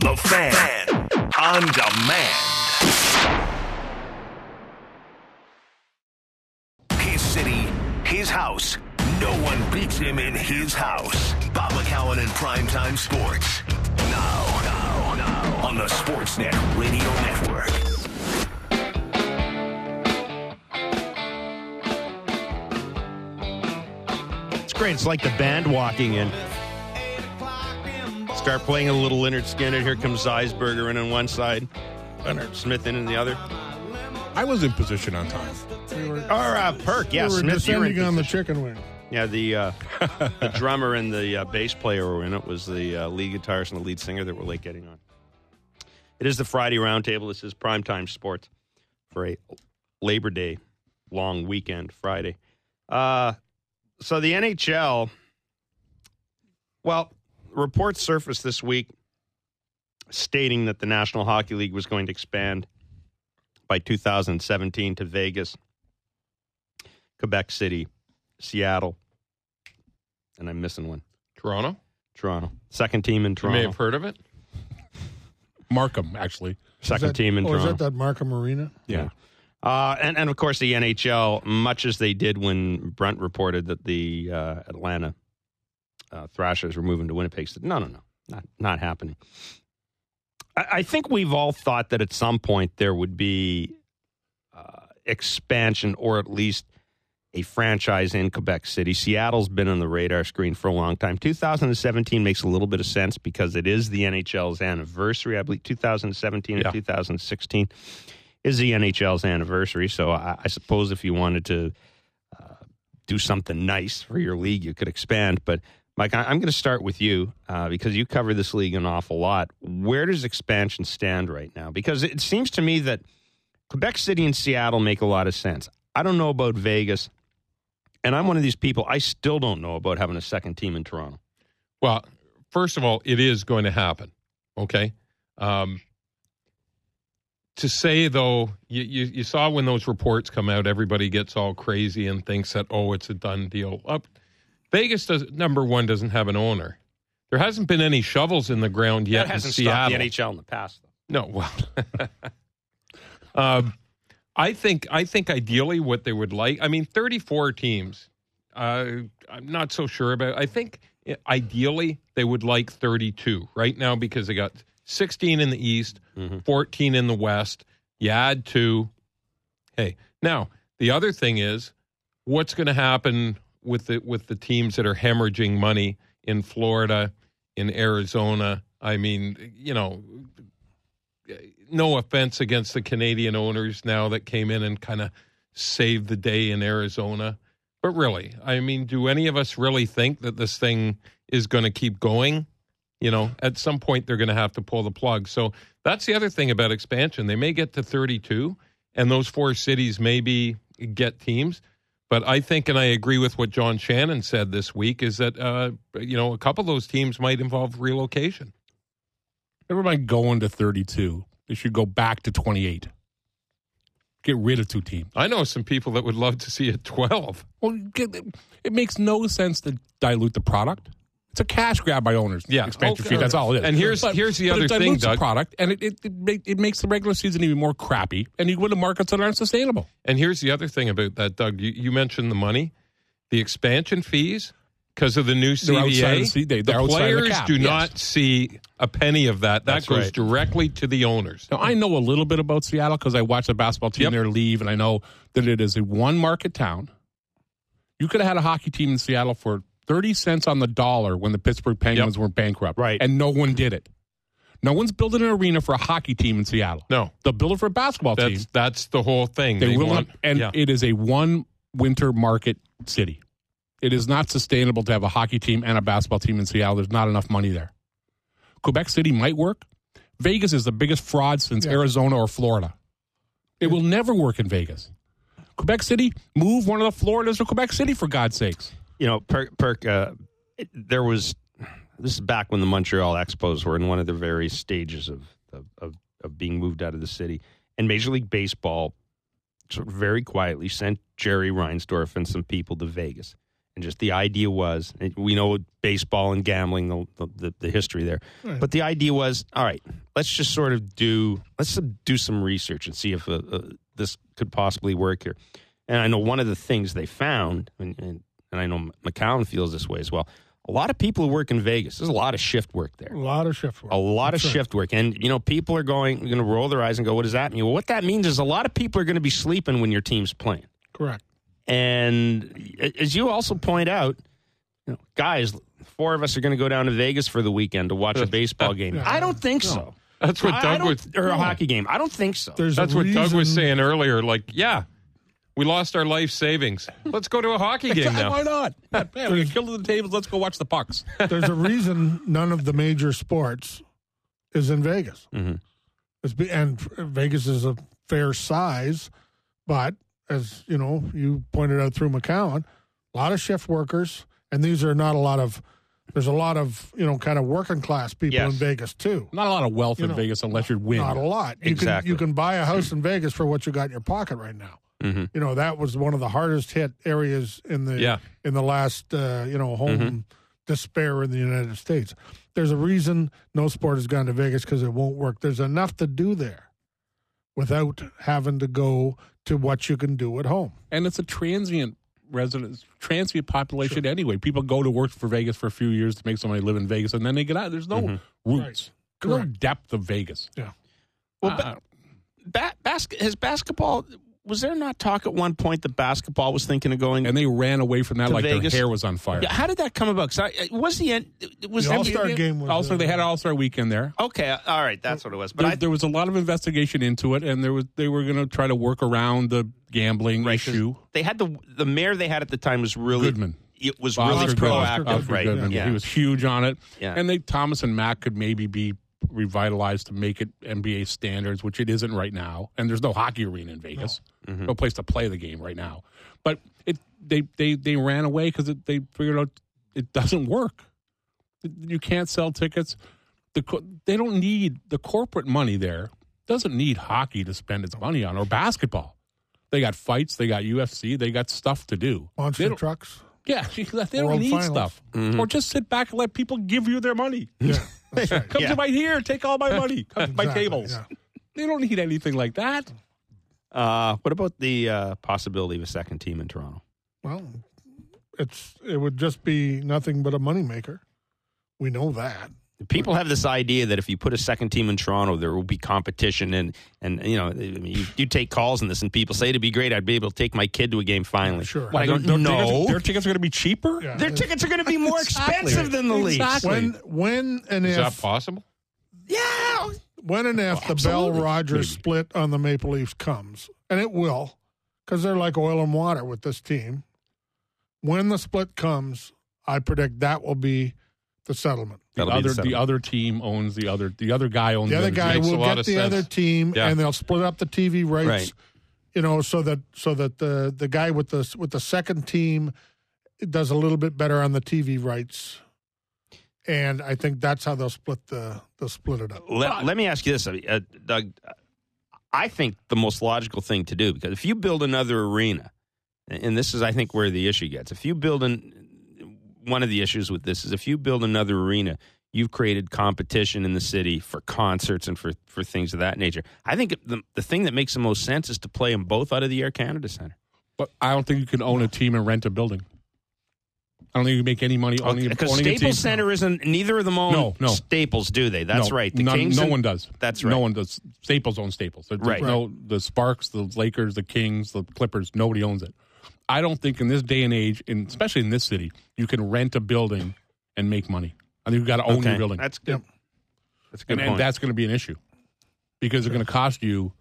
The Fan on demand. His city, his house. No one beats him in his house. Bob McCowan and Primetime Sports. Now on the Sportsnet Radio Network. It's great. It's like the band walking in. Start playing a little Leonard Skinner. Here comes Zeisberger in on one side, Leonard Smith in the other. I was in position on time. Perk, yeah. We were Smith, you were in descending on the position. chicken wing. Yeah, the drummer and the bass player were in it. Was the lead guitarist and the lead singer that were late getting on. It is the Friday Roundtable. This is Primetime Sports for a Labor Day long weekend Friday. So the NHL, well, reports surfaced this week stating that the National Hockey League was going to expand by 2017 to Vegas, Quebec City, Seattle, and I'm missing one. Toronto. Second team in You Toronto. may have heard of it. Markham, actually. Second team in Or Toronto. is that Markham Arena? Yeah. And of course, the NHL, much as they did when Brent reported that the Atlanta Thrashers were moving to Winnipeg, said, no, not happening. I think we've all thought that at some point there would be expansion or at least a franchise in Quebec City. Seattle's been on the radar screen for a long time. 2017 makes a little bit of sense because it is the NHL's anniversary. I believe 2017 and 2016 is the NHL's anniversary. So I suppose if you wanted to do something nice for your league, you could expand. But Mike, I'm going to start with you because you cover this league an awful lot. Where does expansion stand right now? Because it seems to me that Quebec City and Seattle make a lot of sense. I don't know about Vegas, and I'm one of these people, I still don't know about having a second team in Toronto. Well, first of all, it is going to happen, okay? To say, though, you saw when those reports come out, everybody gets all crazy and thinks that, it's a done deal. Vegas, number one, doesn't have an owner. There hasn't been any shovels in the ground yet That hasn't in Seattle. stopped the NHL in the past, though. No, well, I think ideally what they would like, 34 teams, I'm not so sure about. I think ideally they would like 32 right now because they got 16 in the East, 14 in the West. You add 2. Hey, now the other thing is what's going to happen with the teams that are hemorrhaging money in Florida, in Arizona. No offense against the Canadian owners now that came in and kind of saved the day in Arizona. But really, do any of us really think that this thing is going to keep going? At some point they're going to have to pull the plug. So that's the other thing about expansion. They may get to 32, and those 4 cities maybe get teams. But I think, and I agree with what John Shannon said this week, is that, a couple of those teams might involve relocation. Never mind going to 32. They should go back to 28. Get rid of 2 teams. I know some people that would love to see it 12. Well, it makes no sense to dilute the product. It's a cash grab by owners. Yeah. Expansion fee, that's all it is. And here's the other it thing, dilutes Doug. the product, and it makes the regular season even more crappy, and you go to markets that aren't sustainable. And here's the other thing about that, Doug. You mentioned the money. The expansion fees, because of the new CBA, they're the outside players the cap, do yes. not see a penny of that. That That's goes right. directly to the owners. Now, I know a little bit about Seattle because I watched the basketball team there leave, and I know that it is a one-market town. You could have had a hockey team in Seattle for 30 cents on the dollar when the Pittsburgh Penguins were bankrupt. Right. And no one did it. No one's building an arena for a hockey team in Seattle. No. They'll build it for a basketball team. That's the whole thing. They will want, not, and it is a one-winter market city. It is not sustainable to have a hockey team and a basketball team in Seattle. There's not enough money there. Quebec City might work. Vegas is the biggest fraud since Arizona or Florida. It will never work in Vegas. Quebec City, move one of the Floridas to Quebec City, for God's sakes. Perk, there was, this is back when the Montreal Expos were in one of the various stages of being moved out of the city. And Major League Baseball sort of very quietly sent Jerry Reinsdorf and some people to Vegas. And just the idea was, we know baseball and gambling, the history there. Right. But the idea was, all right, let's just sort of do some research and see if this could possibly work here. And I know one of the things they found, and I know McCown feels this way as well, a lot of people who work in Vegas, there's a lot of shift work there. A lot of shift work. A lot of shift work. And, people are going to roll their eyes and go, what does that mean? Well, what that means is a lot of people are going to be sleeping when your team's playing. Correct. And as you also point out, guys, 4 of us are going to go down to Vegas for the weekend to watch a baseball game. I don't think so. That's what Doug was... Or a hockey game. I don't think so. That's what Doug was saying earlier. We lost our life savings. Let's go to a hockey game now. Why not? Man, we killed the tables. Let's go watch the pucks. There's a reason none of the major sports is in Vegas. Mm-hmm. And Vegas is a fair size, but as you pointed out through McCown, a lot of shift workers, and these are not a lot of. There's a lot of kind of working class people in Vegas too. Not a lot of wealth in Vegas unless you win. Not a lot. You can buy a house in Vegas for what you got in your pocket right now. Mm-hmm. That was one of the hardest hit areas in the last home despair in the United States. There's a reason no sport has gone to Vegas because it won't work. There's enough to do there without having to go to what you can do at home. And it's a transient population anyway. People go to work for Vegas for a few years to make somebody live in Vegas, and then they get out. There's no roots. Right. There's no depth of Vegas. Yeah. Well, has basketball... Was there not talk at one point that basketball was thinking of going? And they ran away from that like Vegas? Their hair was on fire. Yeah, how did that come about? Was the All-Star game was also they had an All-Star weekend there. Okay, all right, that's what it was. But there was a lot of investigation into it, and they were going to try to work around the gambling issue. They had the mayor they had at the time was really Goodman. It was really proactive, right? Yeah. He was huge on it. Yeah. And Thomas and Mack could maybe be revitalized to make it NBA standards, which it isn't right now. And there's no hockey arena in Vegas. No place to play the game right now. But they ran away because they figured out it doesn't work. You can't sell tickets. They don't need the corporate money there. Doesn't need hockey to spend its money on or basketball. They got fights. They got UFC. They got stuff to do. Monster trucks. Yeah, they don't need stuff. Or just sit back and let people give you their money. Yeah, that's right. Come to my here, take all my money. Come to my tables. Yeah. They don't need anything like that. What about the possibility of a second team in Toronto? Well, it would just be nothing but a moneymaker. We know that. People have this idea that if you put a second team in Toronto, there will be competition, and you take calls on this, and people say it'd be great. I'd be able to take my kid to a game finally. Sure. I don't know. Their tickets are going to be cheaper. Yeah. Their tickets are going to be more expensive than the Leafs. When and is if that possible? Yeah. When and if the Bell Rogers split on the Maple Leafs comes, and it will, because they're like oil and water with this team. When the split comes, I predict that will be the settlement. The other team owns the other guy owns the other guy will get the other team, yeah. and they'll split up the TV rights. Right. So that the guy with the second team does a little bit better on the TV rights, and I think that's how they'll split it up. Let me ask you this, Doug. I think the most logical thing to do, because if you build another arena, and this is I think where the issue gets, if you build one of the issues with this is if you build another arena, you've created competition in the city for concerts and for things of that nature. I think the thing that makes the most sense is to play them both out of the Air Canada Centre. But I don't think you can own a team and rent a building. I don't think you can make any money owning because a team. Staples Center isn't. Neither of them own Staples, do they? That's right. The Kings. No one does. That's right. No one does. Staples owns Staples. Right. No, the Sparks, the Lakers, the Kings, the Clippers. Nobody owns it. I don't think in this day and age, especially in this city, you can rent a building and make money. I think you've got to own your building. That's good. That's a good point. And that's going to be an issue because it's going to cost you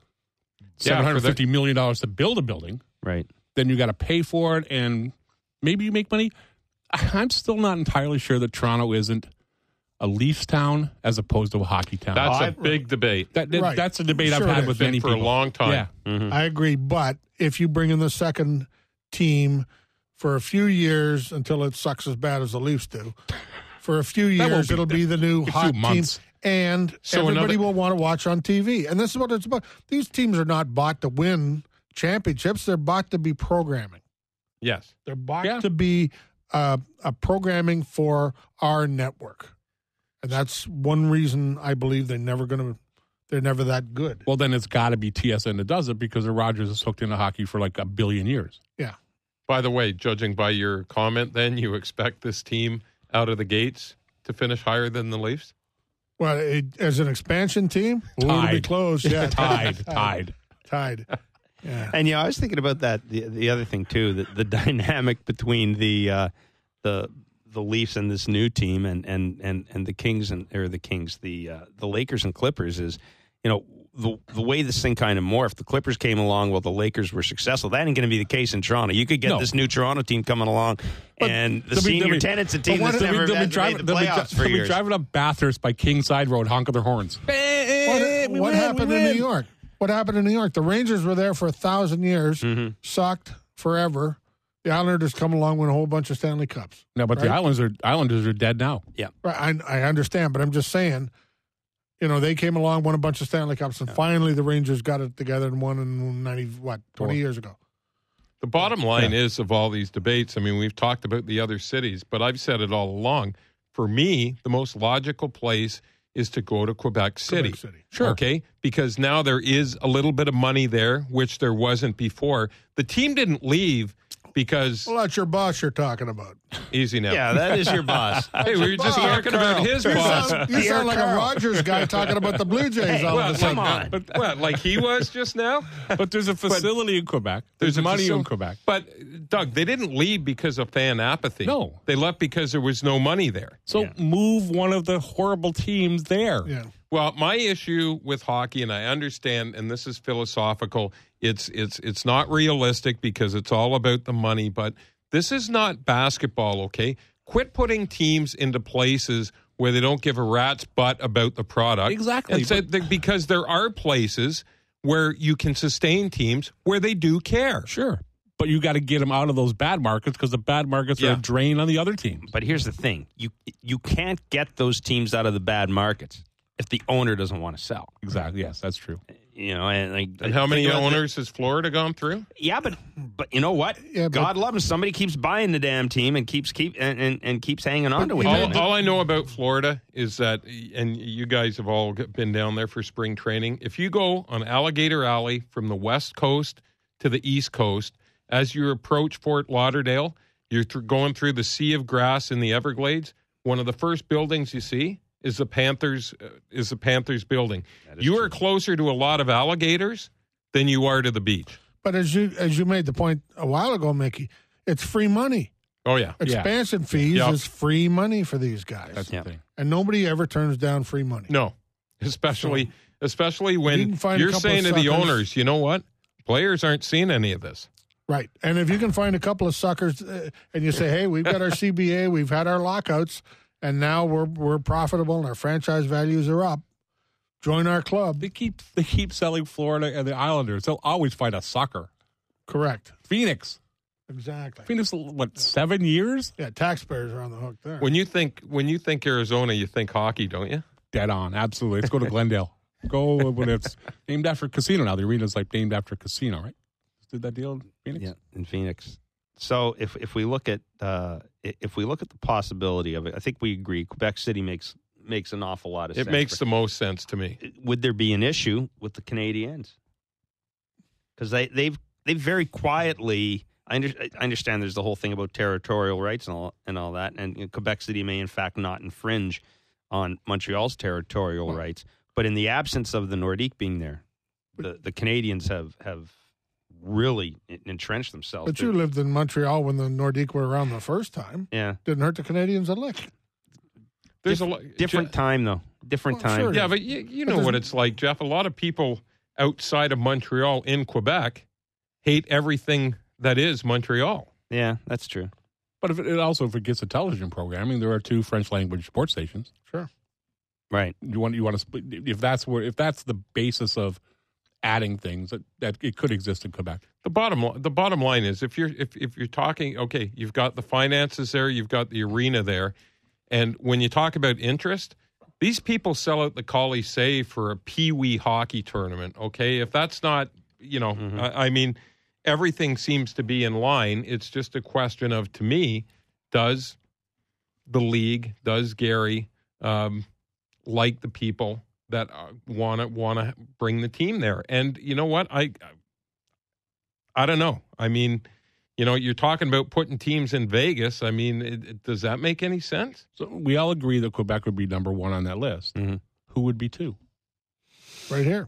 $750 million to build a building. Right. Then you got to pay for it, and maybe you make money. I'm still not entirely sure that Toronto isn't a Leafs town as opposed to a hockey town. That's a big debate. That's a debate I've had with many people for a long time. Yeah. Mm-hmm. I agree, but if you bring in the second team for a few years until it sucks as bad as the Leafs do, for a few years it'll be the new hot team, and everybody will want to watch on TV. And this is what it's about. These teams are not bought to win championships; they're bought to be programming. Yes, they're bought to be a programming for our network. And that's one reason I believe they're never that good. Well, then it's got to be TSN that does it because the Rogers is hooked into hockey for like a billion years. Yeah. By the way, judging by your comment, then you expect this team out of the gates to finish higher than the Leafs? Well, as an expansion team, it'll be close. Yeah, tied. Yeah. And I was thinking about that. The other thing too, the dynamic between the Leafs and this new team and the Kings the Lakers and Clippers is, the way this thing kind of morphed. The Clippers came along while the Lakers were successful. That ain't going to be the case in Toronto. You could get this new Toronto team coming along, and the senior tenant's a team that's never made the playoffs for years. They'll be driving up Bathurst by Kingside Road, honking their horns. What happened in New York? What happened in New York? The Rangers were there for 1,000 years, sucked forever. The Islanders come along with a whole bunch of Stanley Cups. No, but the Islanders are dead now. Yeah, right. I understand, but I'm just saying. They came along, won a bunch of Stanley Cups, and finally the Rangers got it together and won in 20 years ago. The bottom line is of all these debates, I mean, we've talked about the other cities, but I've said it all along. For me, the most logical place is to go to Quebec City. Sure. Okay? Because now there is a little bit of money there, which there wasn't before. The team didn't leave because... Well, that's your boss you're talking about. Easy now. Yeah, that is your boss. Hey, we were just talking about his boss. You sound like a Rogers guy talking about the Blue Jays all of a sudden. Come on. But what, like he was just now? But there's a facility in Quebec. There's money in Quebec. But, Doug, they didn't leave because of fan apathy. No. They left because there was no money there. So move one of the horrible teams there. Yeah. Well, my issue with hockey, and I understand, and this is philosophical, it's not realistic because it's all about the money, but this is not basketball, okay? Quit putting teams into places where they don't give a rat's butt about the product. Exactly. Because there are places where you can sustain teams where they do care. Sure. But you got to get them out of those bad markets because the bad markets are a drain on the other teams. But here's the thing. You can't get those teams out of the bad markets if the owner doesn't want to sell. Exactly. Yes, that's true. And how many owners has Florida gone through? Yeah, but you know what? Yeah, God love him. Somebody keeps buying the damn team and keeps hanging on to it. All I know about Florida is that, and you guys have all been down there for spring training. If you go on Alligator Alley from the West Coast to the East Coast, as you approach Fort Lauderdale, you're going through the sea of grass in the Everglades. One of the first buildings you see is the Panthers building. You are closer to a lot of alligators than you are to the beach. But as you made the point a while ago, Mickey, it's free money. Oh yeah, expansion fees is free money for these guys. That's the thing. And nobody ever turns down free money. No, especially when you're saying to the owners, you know what, players aren't seeing any of this. Right, and if you can find a couple of suckers and you say, hey, we've got our CBA, we've had our lockouts, and now we're profitable and our franchise values are up. Join our club. They keep selling Florida and the Islanders. They'll always find a sucker. Correct. Phoenix. Exactly. Phoenix, 7 years? Yeah, taxpayers are on the hook there. When you think Arizona, you think hockey, don't you? Dead on. Absolutely. Let's go to Glendale. Go when it's named after a casino now. The arena's named after a casino, right? Did that deal in Phoenix? Yeah, in Phoenix. So if we look at the possibility of it, I think we agree Quebec City makes an awful lot of sense. It makes the most sense to me. Would there be an issue with the Canadiens? Because they very quietly. I understand there's the whole thing about territorial rights and all that, and Quebec City may in fact not infringe on Montreal's territorial rights. But in the absence of the Nordique being there, the Canadiens have really entrenched themselves. But you lived in Montreal when the Nordique were around the first time. Yeah. Didn't hurt the Canadiens a lick. There's different time, though. Different time. Sure. Yeah, but you know what it's like, Jeff. A lot of people outside of Montreal in Quebec hate everything that is Montreal. Yeah, that's true. But if it gets a television programming, there are 2 French language sports stations. Sure. Right. You want to split if that's the basis of adding things that it could exist in Quebec. The bottom line is if you're talking, okay, you've got the finances there, you've got the arena there, and when you talk about interest, these people sell out the Colisée for a pee-wee hockey tournament. Okay, if that's not, I mean, everything seems to be in line. It's just a question of, to me, does the league, does Gary like the people that want to bring the team there? And you know what? I don't know. I mean, you're talking about putting teams in Vegas. I mean, does that make any sense? So we all agree that Quebec would be number one on that list. Mm-hmm. Who would be two? Right here.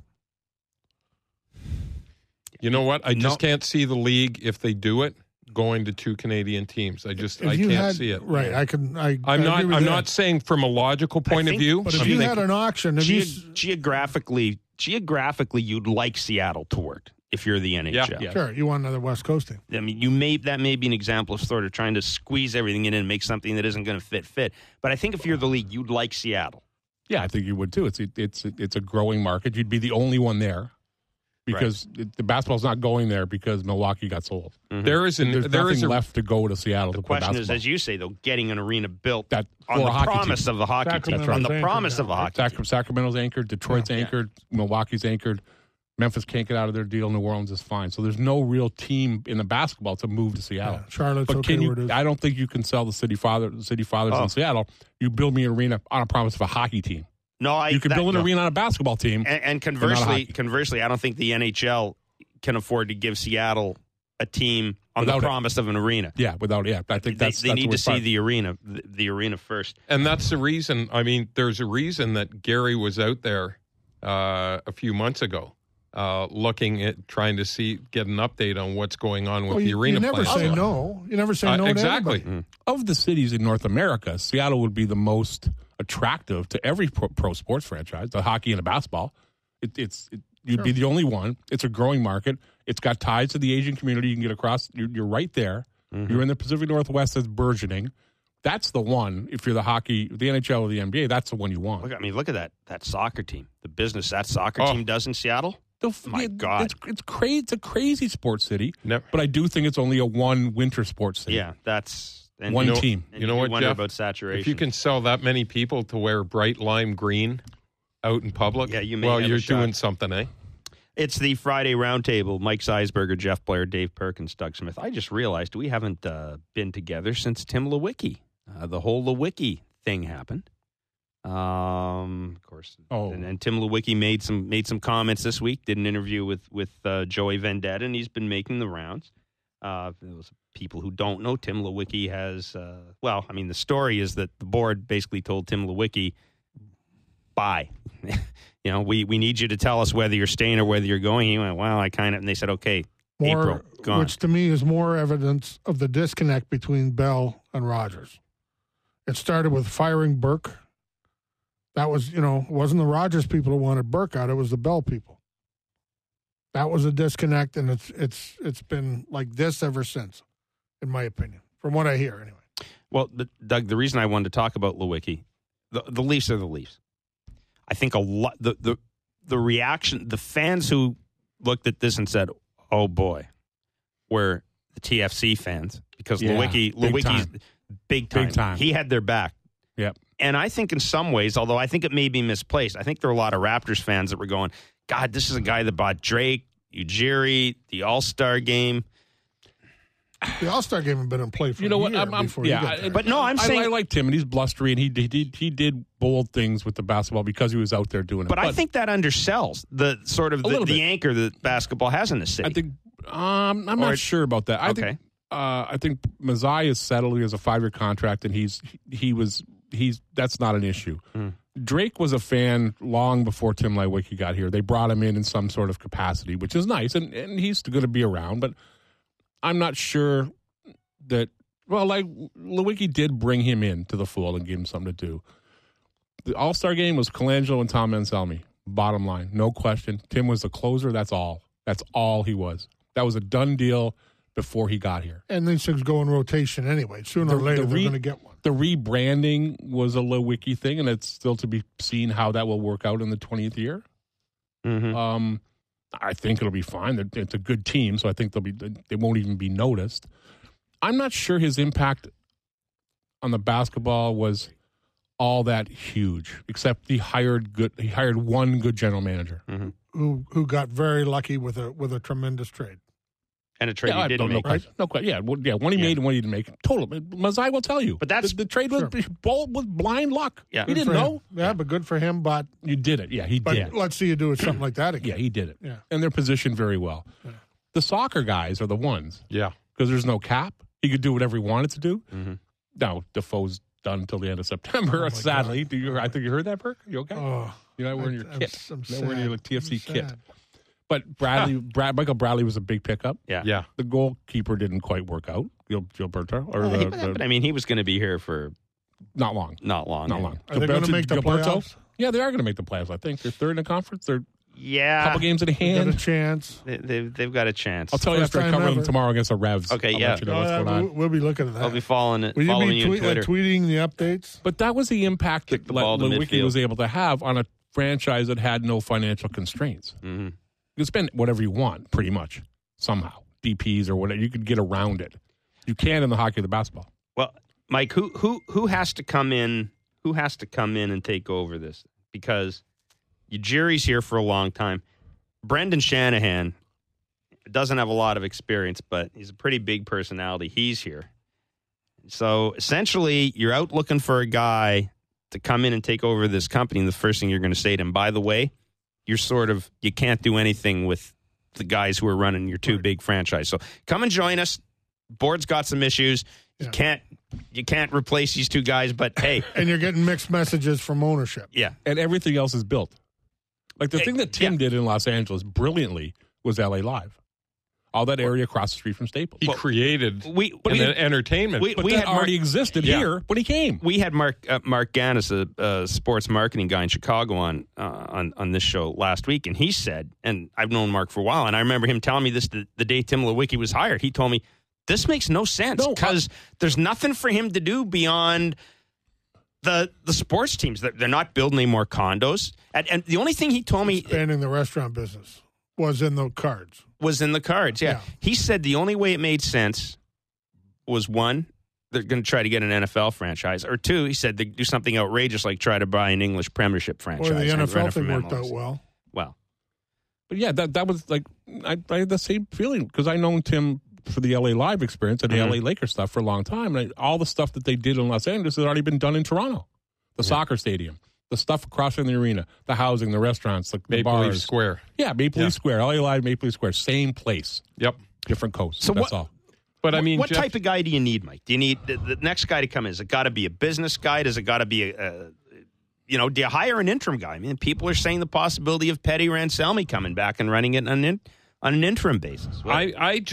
You know what? I just can't see the league, if they do it, going to two Canadian teams. I can't see it. Right. I'm not saying from a logical point of view. But if you had an auction, geographically, you'd like Seattle to work if you're the NHL. Yeah. Sure. You want another West Coast team. I mean, that may be an example of sort of trying to squeeze everything in and make something that isn't going to fit. But I think if you're the league, you'd like Seattle. Yeah, I think you would too. It's a growing market. You'd be the only one there. Because the basketball's not going there because Milwaukee got sold. Mm-hmm. There's nothing left to go to Seattle. The to play question basketball. is, as you say, though, getting an arena built that on the promise of the hockey team. On the promise of the hockey team. Sacramento's anchored, Detroit's anchored, Milwaukee's anchored. Memphis can't get out of their deal. New Orleans is fine. So there's no real team in the basketball to move to Seattle. Yeah, Charlotte's okay where it is. I don't think you can sell the City Fathers in Seattle. You build me an arena on a promise of a hockey team. You can build an arena on a basketball team. And conversely, I don't think the NHL can afford to give Seattle a team on the promise of an arena. Yeah, I think they need to see the arena first. And that's the reason. I mean, there's a reason that Gary was out there a few months ago, looking at trying to get an update on what's going on with the arena. You never say no. You never say no. Exactly. To anybody. Of the cities in North America, Seattle would be the most attractive to every pro sports franchise, the hockey and the basketball. You'd be the only one. It's a growing market. It's got ties to the Asian community. You can get across. You're right there. Mm-hmm. You're in the Pacific Northwest that's burgeoning. That's the one. If you're the NHL or the NBA, that's the one you want. Look at that soccer team. The business that soccer team does in Seattle. My God, it's crazy. It's a crazy sports city. But I do think it's only a one winter sports city. Yeah, that's one team. You know what, wonder Jeff? About saturation. If you can sell that many people to wear bright lime green out in public, you're doing something, eh? It's the Friday Roundtable. Mike Zeisberger, Jeff Blair, Dave Perkins, Doug Smith. I just realized we haven't been together since Tim Lewicki. The whole Lewicki thing happened. Of course. And Tim Lewicki made some comments this week. Did an interview with Joey Vendetta, and he's been making the rounds. Those people who don't know, Tim Lewicki has. The story is that the board basically told Tim Lewicki, "Bye." We need you to tell us whether you're staying or whether you're going. He went, well, I kind of, and they said, okay, April, gone. Which to me is more evidence of the disconnect between Bell and Rogers. It started with firing Burke. That was, it wasn't the Rogers people who wanted Burke out. It was the Bell people. That was a disconnect, and it's been like this ever since, in my opinion, from what I hear anyway. Well, Doug, the reason I wanted to talk about Lewicki, the Leafs are the Leafs. I think a lot the reaction, the fans who looked at this and said, "Oh boy," were the TFC fans because Lewicki's big time. He had their back. Yep. And I think in some ways, although I think it may be misplaced, I think there are a lot of Raptors fans that were going, "God, this is a guy that bought Drake, Ujiri, the All-Star game." The All-Star game had been in play for I'm saying I liked him, and he's blustery, and he did bold things with the basketball because he was out there doing it. But I think that undersells the sort of the anchor that basketball has in the city. I think I'm not sure about that. I think Mazai is settled. He has a 5-year contract, and he's that's not an issue. Drake was a fan long before Tim Lewicki got here. They brought him in some sort of capacity, which is nice, and he's going to be around, but I'm not sure that, Lewicki did bring him in to the fold and give him something to do. The All-Star game was Colangelo and Tom Anselmi. Bottom line, no question. Tim was the closer. That's all. That's all he was. That was a done deal before he got here. And these things go in rotation anyway. Sooner or later, they're going to get one. The rebranding was a Lewicki thing, and it's still to be seen how that will work out in the 20th year. Mm-hmm. I think it'll be fine. It's a good team, so I think they won't even be noticed. I'm not sure his impact on the basketball was all that huge, except he hired one good general manager who got very lucky with a tremendous trade. And a trade he didn't make. Right? No question. Yeah, one he made and one he didn't make. Total. Mazai will tell you. But that's the trade was blind luck. Yeah. He didn't know. Yeah, but good for him. But you did it. Yeah, he did. But let's see you do something like that again. Yeah, he did it. Yeah. And they're positioned very well. Yeah. The soccer guys are the ones. Yeah. Because there's no cap. He could do whatever he wanted to do. Mm-hmm. Now, Defoe's done until the end of September, sadly. I think you heard that, Burke? You okay? You're not wearing your kit. I'm not wearing your TFC kit. But Michael Bradley was a big pickup. Yeah. The goalkeeper didn't quite work out, Gilberto. But I mean, he was going to be here for not long. Are they going to make the playoffs? Yeah, they are going to make the playoffs. I think they're third in the conference. They're a couple games in a hand. Got a chance. They've got a chance. I'll tell you after I cover them tomorrow against the Revs. Okay, I'll let you know what's going on. We'll be looking at that. I'll be following you on Twitter. Tweeting the updates. But that was the impact that Lewicki was able to have on a franchise that had no financial constraints. Mm-hmm. You can spend whatever you want, pretty much, somehow. DPs or whatever. You could get around it. You can in the hockey or the basketball. Well, Mike, who has to come in? Who has to come in and take over this? Because Jerry's here for a long time. Brendan Shanahan doesn't have a lot of experience, but he's a pretty big personality. He's here. So essentially, you're out looking for a guy to come in and take over this company, and the first thing you're going to say to him, by the way, you can't do anything with the guys who are running your two big franchise. So come and join us. Board's got some issues. You can't replace these two guys, but hey. And you're getting mixed messages from ownership. Yeah. And everything else is built. Like the thing that Tim did in Los Angeles brilliantly was LA Live. All that area across the street from Staples. He created entertainment. But that already existed here when he came. We had Mark Gannis, a sports marketing guy in Chicago, on this show last week, and he said, and I've known Mark for a while, and I remember him telling me this the day Tim Lewicki was hired. He told me, this makes no sense because there's nothing for him to do beyond the sports teams. They're not building any more condos. And the only thing he told me... Expanding the restaurant business was in the cards. Yeah. He said the only way it made sense was, one, they're going to try to get an NFL franchise, or two, he said they do something outrageous like try to buy an English Premiership franchise. Or the NFL thing worked out well. Well. But yeah, that was like, I had the same feeling because I known Tim for the LA Live experience and the LA Lakers stuff for a long time. And all the stuff that they did in Los Angeles had already been done in Toronto. The soccer stadium, the stuff across from the arena, the housing, the restaurants, the Maple bars. Leaf Square. Yeah, Maple Leaf Square. LA Live, Maple Leaf Square. Same place. Yep. Different coast. So that's all. But I mean, what type of guy do you need, Mike? Do you need the next guy to come in? Has it got to be a business guy? Does it got to be do you hire an interim guy? I mean, people are saying the possibility of Petty Ranselmi coming back and running it on an interim basis. Well,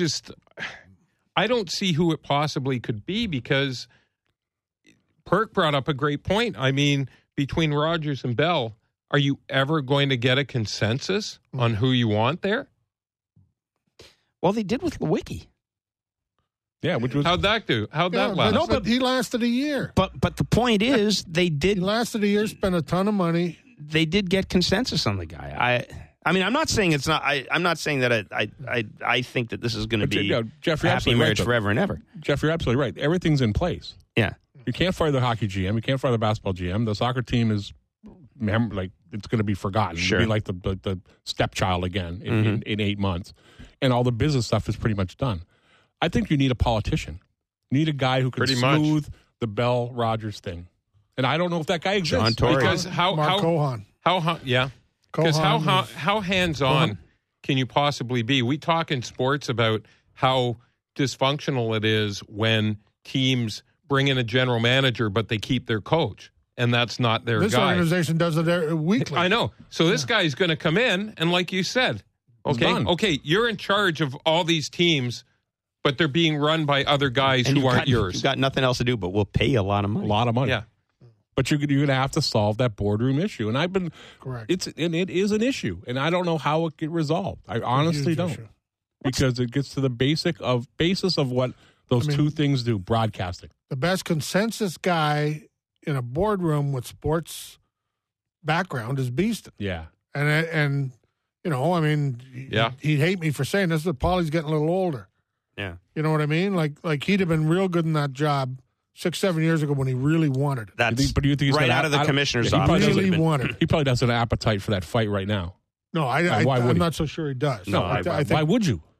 I don't see who it possibly could be because Perk brought up a great point. I mean, between Rogers and Bell, are you ever going to get a consensus on who you want there? Well, they did with Lewicki. Yeah, which was how'd that do? How'd that last? No, but he lasted a year. But the point is, they did. He lasted a year, spent a ton of money. They did get consensus on the guy. I mean, I'm not saying it's not. I'm not saying that I think that this is going to be Jeff, a happy marriage forever and ever. Jeff, you're absolutely right. Everything's in place. Yeah. You can't fire the hockey GM. You can't fire the basketball GM. The soccer team is like it's going to be forgotten. Sure. It'll be like the stepchild again in 8 months, and all the business stuff is pretty much done. I think you need a politician. You need a guy who can smooth the Bell Rogers thing, and I don't know if that guy exists. John Tory. Because Mark Cohan. Because how hands-on can you possibly be? We talk in sports about how dysfunctional it is when teams bring in a general manager, but they keep their coach, and that's not their guy. This organization does it weekly. I know. So this guy's going to come in, and like you said, okay, you're in charge of all these teams, but they're being run by other guys who aren't yours. You've got nothing else to do, but we'll pay you a lot of money. A lot of money. Yeah. But you're going to have to solve that boardroom issue, and correct. It is an issue, and I don't know how it get resolved. I honestly don't, because it gets to the basis of what those two things do: broadcasting. The best consensus guy in a boardroom with sports background is Beeston. Yeah, and he'd hate me for saying this, but Paulie's getting a little older. Yeah, you know what I mean? Like he'd have been real good in that job 6-7 years ago when he really wanted it. But do you think he's right out of the commissioner's office? He really wanted it. He probably doesn't have an appetite for that fight right now. No, I'm not so sure he does. No, why would you?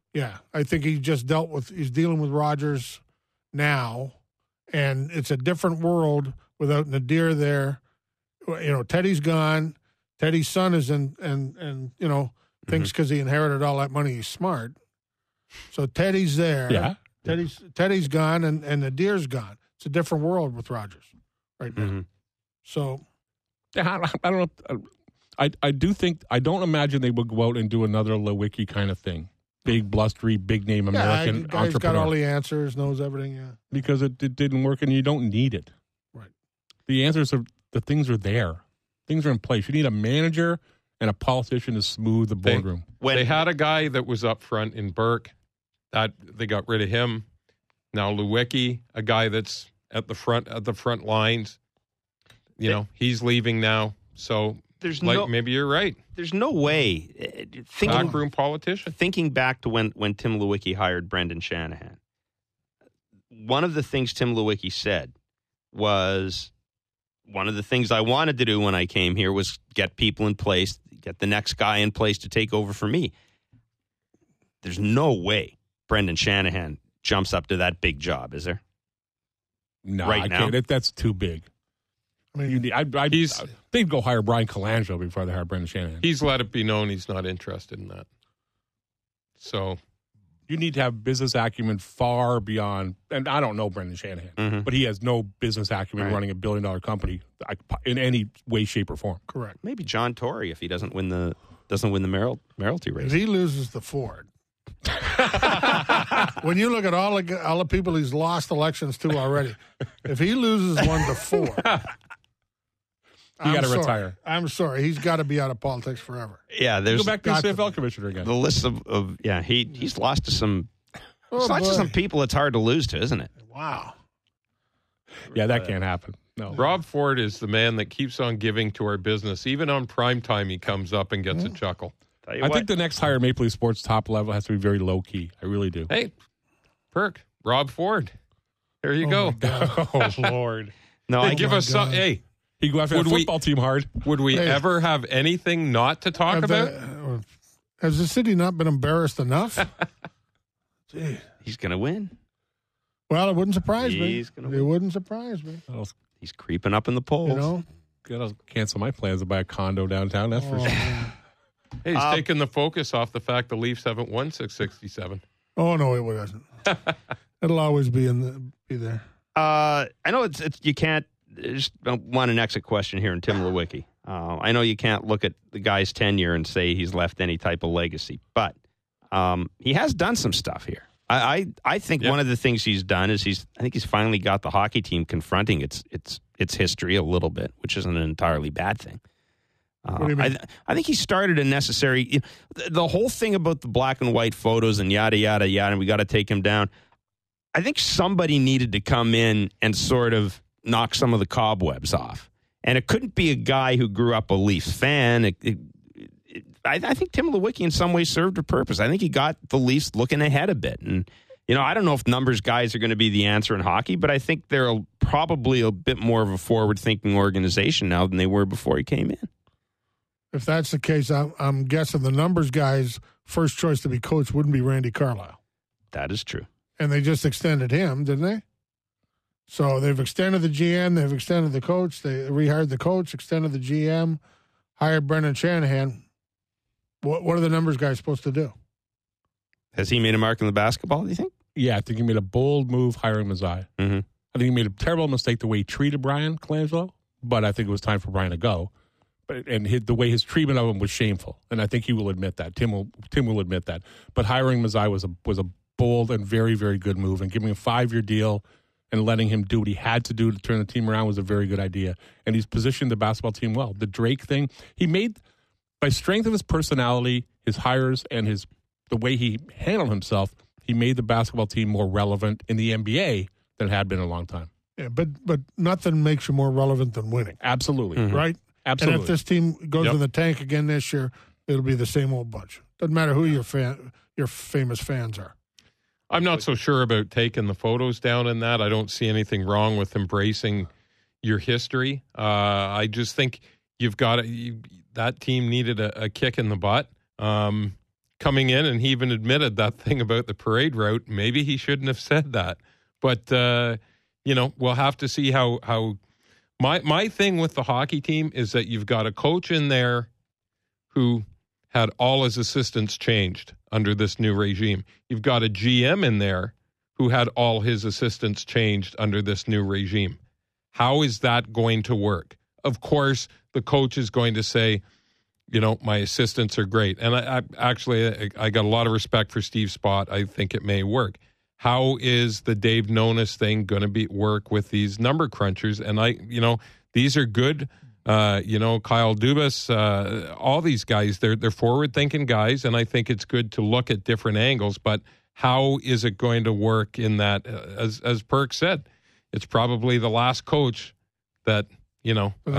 Yeah, I think he's dealing with Rogers now, and it's a different world without Nadir there. You know, Teddy's gone. Teddy's son is in, and you know, thinks because he inherited all that money, he's smart. So Teddy's there. Yeah. Teddy's gone, and Nadir's gone. It's a different world with Rogers right now. Mm-hmm. So I don't know. I do think, I don't imagine they would go out and do another Lewicki kind of thing. Big, blustery, big name American guy's entrepreneur. got all the answers, knows everything. Yeah, because it didn't work, and you don't need it. Right. The answers are, the things are there. Things are in place. You need a manager and a politician to smooth the boardroom. They had a guy that was up front in Burke. That they got rid of him. Now Lewicki, a guy that's at the front lines. You know, he's leaving now. So maybe you're right. There's no way. Backroom politician. Thinking back to when Tim Lewicki hired Brendan Shanahan, one of the things Tim Lewicki said was, one of the things I wanted to do when I came here was get people in place, get the next guy in place to take over for me. There's no way Brendan Shanahan jumps up to that big job, is there? No, right I now? can't. That's too big. I mean, they'd go hire Brian Colangelo before they hire Brendan Shanahan. He's let it be known he's not interested in that. So you need to have business acumen far beyond, and I don't know Brendan Shanahan, but he has no business acumen running $1 billion company in any way, shape, or form. correct. Maybe John Tory if he doesn't win the mayoralty race. If he loses the Ford, when you look at all the people he's lost elections to already, if he loses one to Ford, you got to retire. I'm sorry, he's got to be out of politics forever. Yeah, there's Go back to the CFL commissioner again. the list of he's lost to some. It's lost to some people it's hard to lose to, isn't it? Wow. Yeah, that can't happen. No. Rob Ford is the man that keeps on giving to our business. Even on prime time, he comes up and gets a chuckle. I think the next hire Maple Leaf Sports top level has to be very low key. I really do. Hey, Perk, Rob Ford. There you go. Oh, Lord. No, Hey, give us some. Hey, He go after the football team hard. would we ever have anything not to talk about? Has the city not been embarrassed enough? Gee. he's going to win. Well, it wouldn't surprise me. He's gonna It wouldn't surprise me. He's creeping up in the polls. You know? Gotta cancel my plans to buy a condo downtown. That's for sure. Hey, he's taking the focus off the fact the Leafs haven't won 667. Oh no, it doesn't. It'll always be there. I know it's you can't. I just want an exit question here in Tim Lewicki. I know you can't look at the guy's tenure and say he's left any type of legacy, but he has done some stuff here. I think one of the things he's done is he's finally got the hockey team confronting its history a little bit, which isn't an entirely bad thing. What do you mean? I think he started a necessary. The whole thing about the black and white photos and yada yada yada, and we got to take him down. I think somebody needed to come in and sort of knock some of the cobwebs off, and it couldn't be a guy who grew up a Leafs fan. I think Tim Lewicki in some ways served a purpose. I think he got the Leafs looking ahead a bit. And, I don't know if numbers guys are going to be the answer in hockey, but I think they're probably a bit more of a forward-thinking organization now than they were before he came in. If that's the case, I'm guessing the numbers guy's first choice to be coach wouldn't be Randy Carlyle. That is true. And they just extended him, didn't they? So they've extended the GM, they've extended the coach, they rehired the coach, extended the GM, hired Brendan Shanahan. What are the numbers guys supposed to do? Has he made a mark in the basketball, do you think? Yeah, I think he made a bold move hiring Mazzai. Mm-hmm. I think he made a terrible mistake the way he treated Brian Colangelo, but I think it was time for Brian to go. The way his treatment of him was shameful, and I think he will admit that. Tim will admit that. But hiring Mazzai was a bold and very, very good move, and giving him a 5-year deal and letting him do what he had to do to turn the team around was a very good idea. And he's positioned the basketball team well. The Drake thing, he made, by strength of his personality, his hires, and the way he handled himself, he made the basketball team more relevant in the NBA than it had been in a long time. Yeah, but nothing makes you more relevant than winning. Absolutely. Mm-hmm. Right? Absolutely. And if this team goes in the tank again this year, it'll be the same old bunch. Doesn't matter who your famous fans are. I'm not so sure about taking the photos down in that. I don't see anything wrong with embracing your history. I just think you've got that team needed a kick in the butt. coming in, and he even admitted that thing about the parade route. Maybe he shouldn't have said that. But, we'll have to see how my thing with the hockey team is that you've got a coach in there who had all his assistants changed under this new regime. You've got a GM in there who had all his assistants changed under this new regime. How is that going to work? Of course, the coach is going to say, my assistants are great. And I got a lot of respect for Steve Spott. I think it may work. How is the Dave Nonis thing going to work with these number crunchers? And these are good. Kyle Dubas, all these guys, they're forward-thinking guys, and I think it's good to look at different angles. But how is it going to work in that? As Perk said, it's probably the last coach that is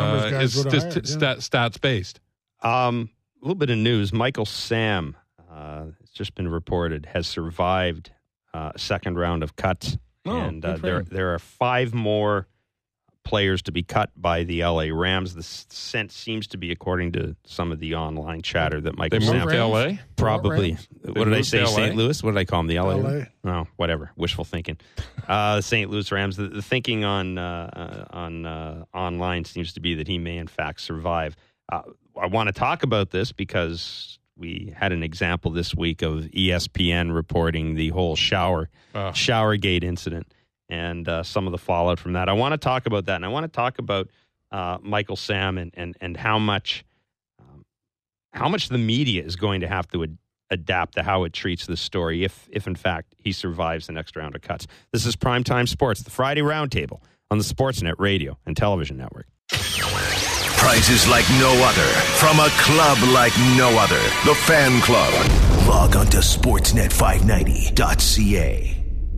stats based. A little bit of news. Michael Sam, it's just been reported, has survived a second round of cuts. And there are 5 more players to be cut by the LA Rams. The sense seems to be, according to some of the online chatter, that Michael Sam... They moved to LA? Probably. What did I say? St. Louis? What did I call them? The LA? Oh, whatever. Wishful thinking. St. Louis Rams. The thinking on online seems to be that he may, in fact, survive. I want to talk about this because we had an example this week of ESPN reporting the whole Showergate incident and some of the fallout from that. I want to talk about that, and I want to talk about Michael Sam and how much the media is going to have to adapt to how it treats this story if in fact he survives the next round of cuts. This is Primetime Sports, the Friday Roundtable on the Sportsnet Radio and Television Network. Prizes like no other from a club like no other. The Fan Club. Log on to sportsnet590.ca.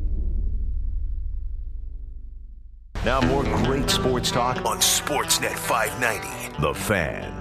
Now more great sports talk on Sportsnet 590. The Fan.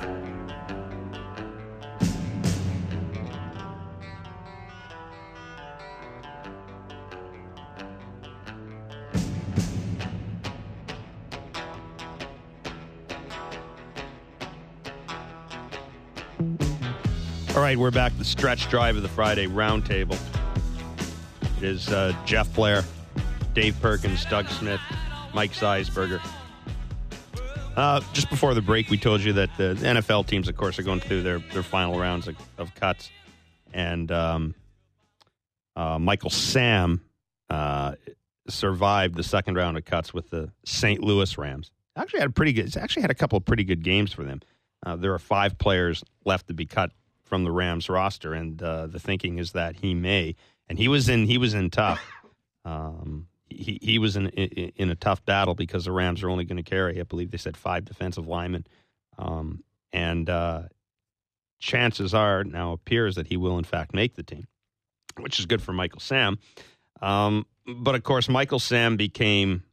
All right, we're back to the stretch drive of the Friday Roundtable. It is Jeff Blair, Dave Perkins, Doug Smith, Mike Zeisberger. Just before the break, we told you that the NFL teams, of course, are going through their final rounds of cuts. And Michael Sam survived the second round of cuts with the St. Louis Rams. Actually had a couple of pretty good games for them. There are 5 players left to be cut from the Rams roster, and the thinking is that he may. And he was in tough. He was in a tough battle because the Rams are only going to carry, I believe they said, 5 defensive linemen. And chances are, now appears that he will in fact make the team, which is good for Michael Sam. But of course, Michael Sam became,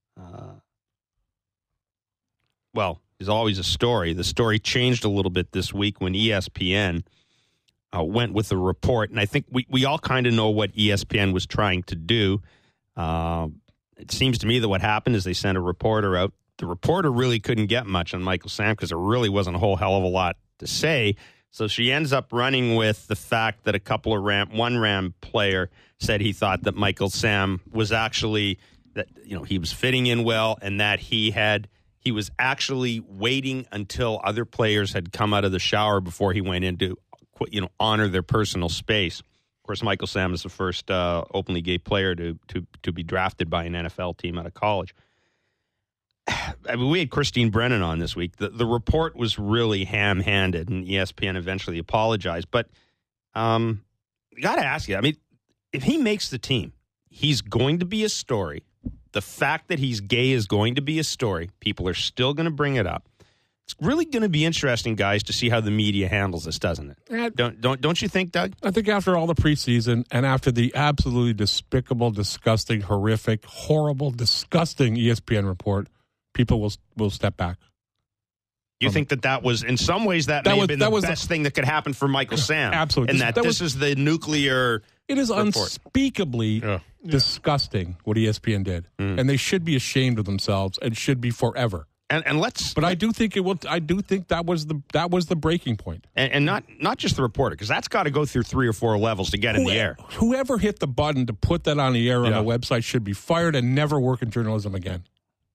there's always a story. The story changed a little bit this week when ESPN went with a report. And I think we all kind of know what ESPN was trying to do. It seems to me that what happened is they sent a reporter out. The reporter really couldn't get much on Michael Sam because there really wasn't a whole hell of a lot to say. So she ends up running with the fact that one Ram player said he thought that Michael Sam was actually, that he was fitting in well, and that he was actually waiting until other players had come out of the shower before he went in to honor their personal space. Of course, Michael Sam is the first openly gay player to be drafted by an NFL team out of college. I mean, we had Christine Brennan on this week. The report was really ham-handed, and ESPN eventually apologized. But you got to ask you, I mean, if he makes the team, he's going to be a story. The fact that he's gay is going to be a story. People are still going to bring it up. It's really going to be interesting, guys, to see how the media handles this, doesn't it? Don't you think, Doug? I think after all the preseason and after the absolutely despicable, disgusting, horrific, horrible, disgusting ESPN report, people will step back. You think that was, in some ways, that may have been the best thing that could happen for Michael Sam? Absolutely. And this is the nuclear It is report. Unspeakably disgusting what ESPN did. And they should be ashamed of themselves and should be forever. And let's. But I do think it will. I do think that was the breaking point. And not just the reporter, because that's got to go through 3 or 4 levels to get in the air. Whoever hit the button to put that on the air on a website should be fired and never work in journalism again.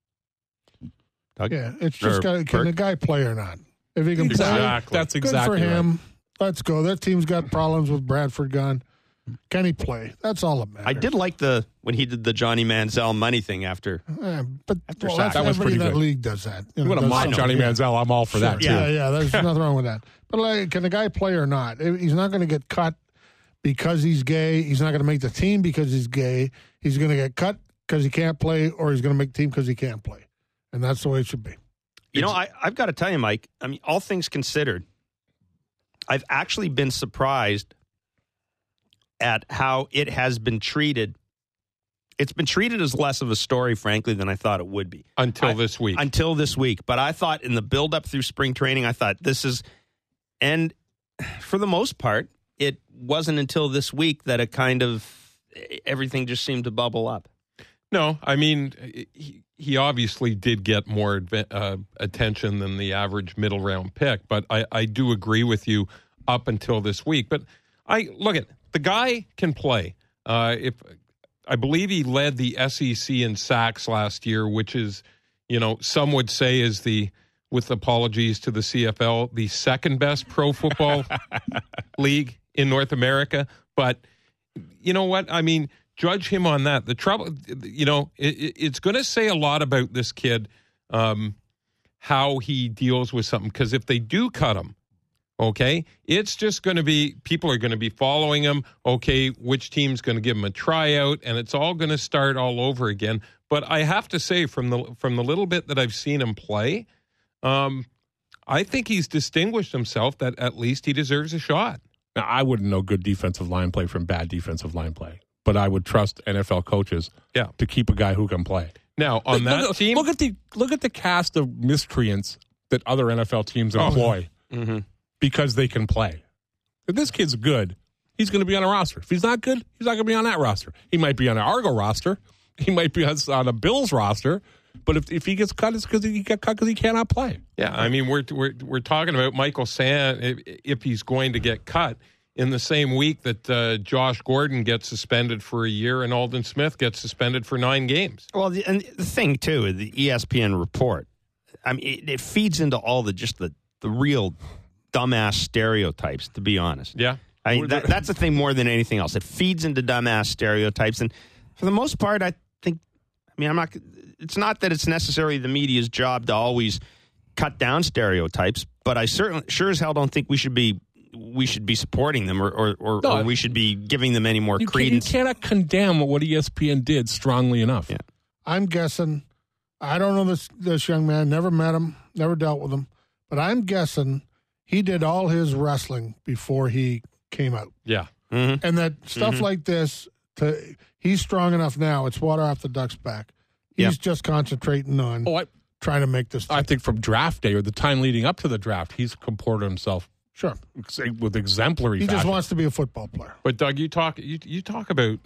Doug? Yeah, it's just can the guy play or not? If he can play, that's exactly good for him. Right. Let's go. That team's got problems with Bradford gone. Can he play? That's all that matters. I did like when he did the Johnny Manziel money thing after. That was pretty good. That league does that. You want to mock Johnny Manziel? I'm all for that. Too. Yeah. There's nothing wrong with that. But can the guy play or not? He's not going to get cut because he's gay. He's not going to make the team because he's gay. He's going to get cut because he can't play, or he's going to make the team because he can't play. And that's the way it should be. You know, I've got to tell you, Mike, I mean, all things considered, I've actually been surprised at how it has been treated. It's been treated as less of a story, frankly, than I thought it would be. Until this week. But I thought in the build-up through spring training, I thought this is... And for the most part, it wasn't until this week that it kind of... Everything just seemed to bubble up. No, I mean, he obviously did get more attention than the average middle-round pick, but I do agree with you up until this week. But the guy can play. I believe he led the SEC in sacks last year, which is, some would say is with apologies to the CFL, the second best pro football league in North America. But you know what? I mean, judge him on that. The trouble, it's going to say a lot about this kid, how he deals with something. Because if they do cut him, okay, it's just going to be, people are going to be following him. Okay, which team's going to give him a tryout, and it's all going to start all over again. But I have to say, from the little bit that I've seen him play, I think he's distinguished himself that at least he deserves a shot. Now, I wouldn't know good defensive line play from bad defensive line play, but I would trust NFL coaches to keep a guy who can play. Now, on that team, look at the cast of miscreants that other NFL teams employ. Mm-hmm. Because they can play. If this kid's good, he's going to be on a roster. If he's not good, he's not going to be on that roster. He might be on an Argo roster. He might be on a Bills roster. But if he gets cut, it's because he got cut because he cannot play. Yeah, I mean, we're talking about Michael Sand if he's going to get cut in the same week that Josh Gordon gets suspended for a year and Aldon Smith gets suspended for 9 games. Well, and the thing, too, the ESPN report, I mean, it feeds into all the real dumbass stereotypes, to be honest. Yeah. I mean, that's the thing more than anything else. It feeds into dumbass stereotypes. And for the most part, it's not that it's necessarily the media's job to always cut down stereotypes, but I sure as hell don't think we should be supporting them or we should be giving them any more credence. You cannot condemn what ESPN did strongly enough. Yeah. I'm guessing, I don't know this young man, never met him, never dealt with him, but I'm guessing he did all his wrestling before he came out. Yeah. Mm-hmm. And that stuff like this, he's strong enough now. It's water off the duck's back. He's just concentrating on trying to make this. I think from draft day or the time leading up to the draft, he's comported himself with exemplary fashion. He just wants to be a football player. But Doug, you talk about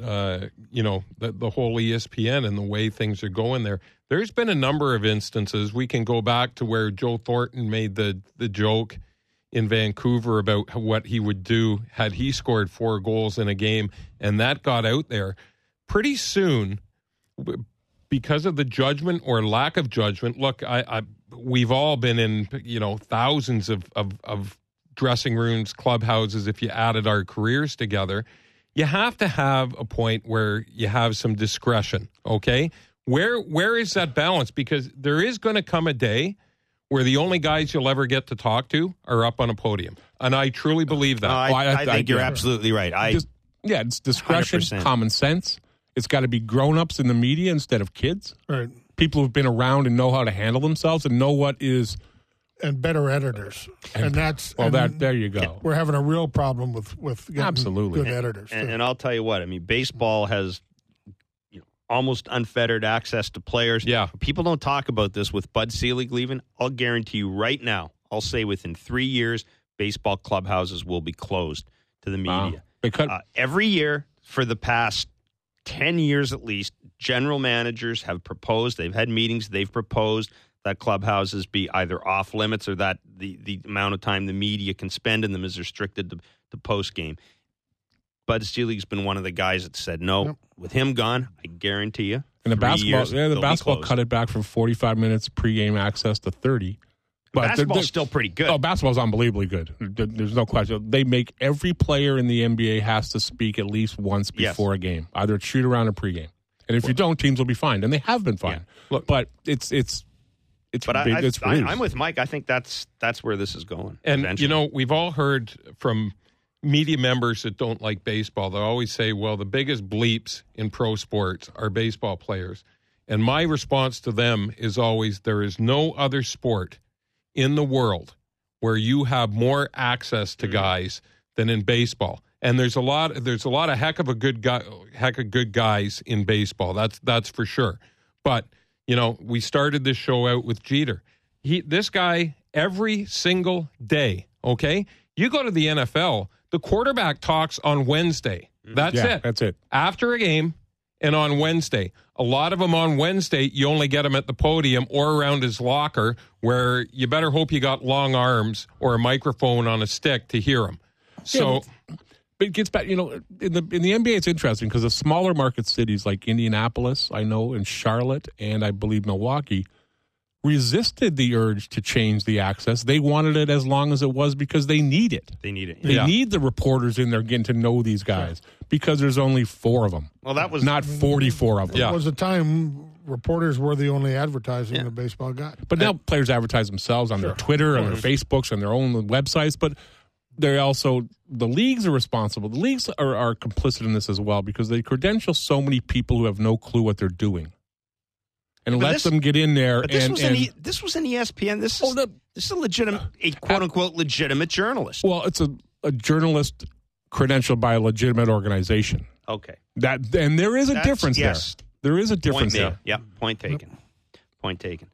the whole ESPN and the way things are going there. There's been a number of instances. We can go back to where Joe Thornton made the joke in Vancouver about what he would do had he scored 4 goals in a game, and that got out there. Pretty soon, because of the judgment or lack of judgment, look, we've all been in thousands of dressing rooms, clubhouses, if you added our careers together. You have to have a point where you have some discretion, okay? Where is that balance? Because there is going to come a day where the only guys you'll ever get to talk to are up on a podium. And I truly believe that. I think you're absolutely right. It's discretion, 100%. Common sense. It's got to be grown-ups in the media instead of kids. Right. People who've been around and know how to handle themselves and know what is... And better editors. And that's... Well, there you go. We're having a real problem with getting absolutely good editors. And I'll tell you what, I mean, baseball has almost unfettered access to players. Yeah. People don't talk about this with Bud Selig leaving. I'll guarantee you right now, I'll say within 3 years, baseball clubhouses will be closed to the media. Every year for the past 10 years at least, general managers have proposed, they've had meetings, they've proposed that clubhouses be either off limits or that the amount of time the media can spend in them is restricted to post game. Bud Selig been one of the guys that said no. Yep. With him gone, I guarantee you. And the basketball cut it back from 45 minutes pregame access to 30. But basketball's still pretty good. Oh, basketball's unbelievably good. There's no question. They make every player in the NBA has to speak at least once before a game, either at shoot around or pregame. And if you don't, teams will be fined, and they have been fined. Yeah. Look, but it's I'm with Mike. I think that's where this is going. And eventually. We've all heard from media members that don't like baseball. They always say, well, the biggest bleeps in pro sports are baseball players. And my response to them is always, there is no other sport in the world where you have more access to guys than in baseball. And there's a lot of heck of good guys in baseball. That's for sure. But, we started this show out with Jeter. This guy, every single day, okay? You go to the NFL, the quarterback talks on Wednesday. That's it. That's it. After a game and on Wednesday. A lot of them on Wednesday, you only get them at the podium or around his locker, where you better hope you got long arms or a microphone on a stick to hear him. So, but it gets back. In the NBA, it's interesting because the smaller market cities like Indianapolis, I know, and Charlotte, and I believe Milwaukee, resisted the urge to change the access. They wanted it as long as it was because they need it. They need it. They need the reporters in there getting to know these guys because there's only 4 of them. Well, that was not 44 of them. There was a time reporters were the only advertising the baseball got. But now players advertise themselves on their Twitter, on their Facebooks, on their own websites. But they're also, the leagues are responsible. The leagues are complicit in this as well because they credential so many people who have no clue what they're doing. And let them get in there. This was an ESPN. This is a legitimate, a quote-unquote legitimate journalist. Well, it's a journalist credentialed by a legitimate organization. Okay. And there is a difference there. There is a difference there. Yeah, point taken. Point taken.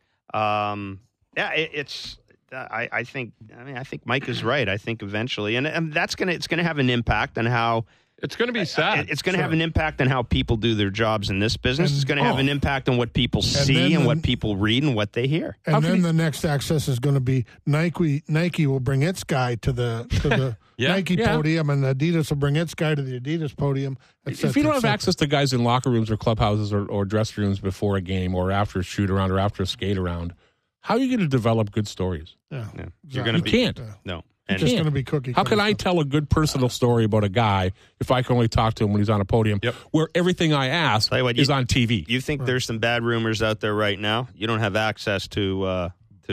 I think Mike is right. I think eventually, and it's going to have an impact on how. It's going to be sad. It's going to have an impact on how people do their jobs in this business. It's going to have an impact on what people see and what people read and what they hear. And then the next access is going to be Nike will bring its guy to the Nike podium, and Adidas will bring its guy to the Adidas podium. If you don't have access to guys in locker rooms or clubhouses or dressing rooms before a game or after a shoot around or after a skate around, how are you going to develop good stories? Exactly. You can't. No. It's just going to be cookie. How can I tell a good personal story about a guy if I can only talk to him when he's on a podium where everything I ask is on TV? You think there's some bad rumors out there right now? You don't have access to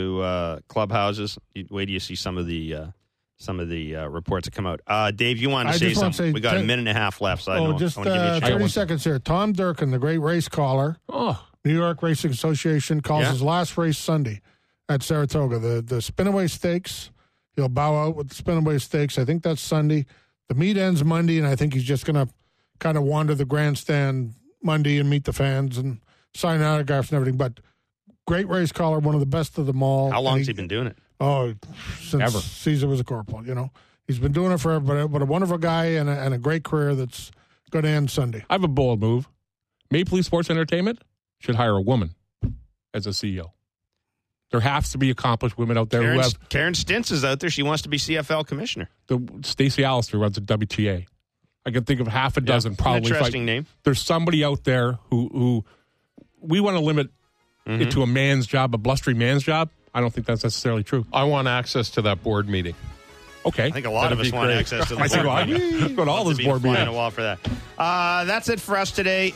clubhouses. Wait till you see some of the reports that come out. Dave, you want to say something? We got a minute and a half left. So just 30 seconds here. Tom Durkin, the great race caller, New York Racing Association, calls his last race Sunday at Saratoga. The Spinaway Stakes. He'll bow out with the Spinaway Stakes. I think that's Sunday. The meet ends Monday, and I think he's just going to kind of wander the grandstand Monday and meet the fans and sign autographs and everything. But great race caller, one of the best of them all. How long has he been doing it? Oh, since Caesar was a corporal, He's been doing it forever, but a wonderful guy and a great career that's going to end Sunday. I have a bold move. Maple Leaf Sports Entertainment should hire a woman as a CEO. There has to be accomplished women out there who have. Karen Stintz is out there. She wants to be CFL commissioner. Stacey Allister runs the WTA. I can think of half a dozen probably. Interesting name. There's somebody out there who we want to limit it to a man's job, a blustery man's job. I don't think that's necessarily true. I want access to that board meeting. Okay. I think a lot of us want access to the board meeting. Go to all those board meetings. Flying a wall for that. That's it for us today.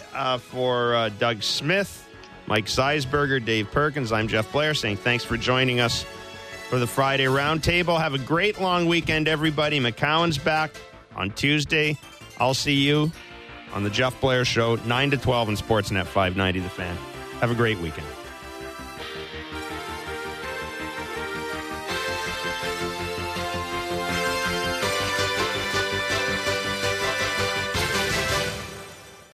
For Doug Smith, Mike Zeisberger, Dave Perkins, I'm Jeff Blair saying thanks for joining us for the Friday Roundtable. Have a great long weekend, everybody. McCowan's back on Tuesday. I'll see you on the Jeff Blair Show, 9 to 12 on Sportsnet 590 The Fan. Have a great weekend.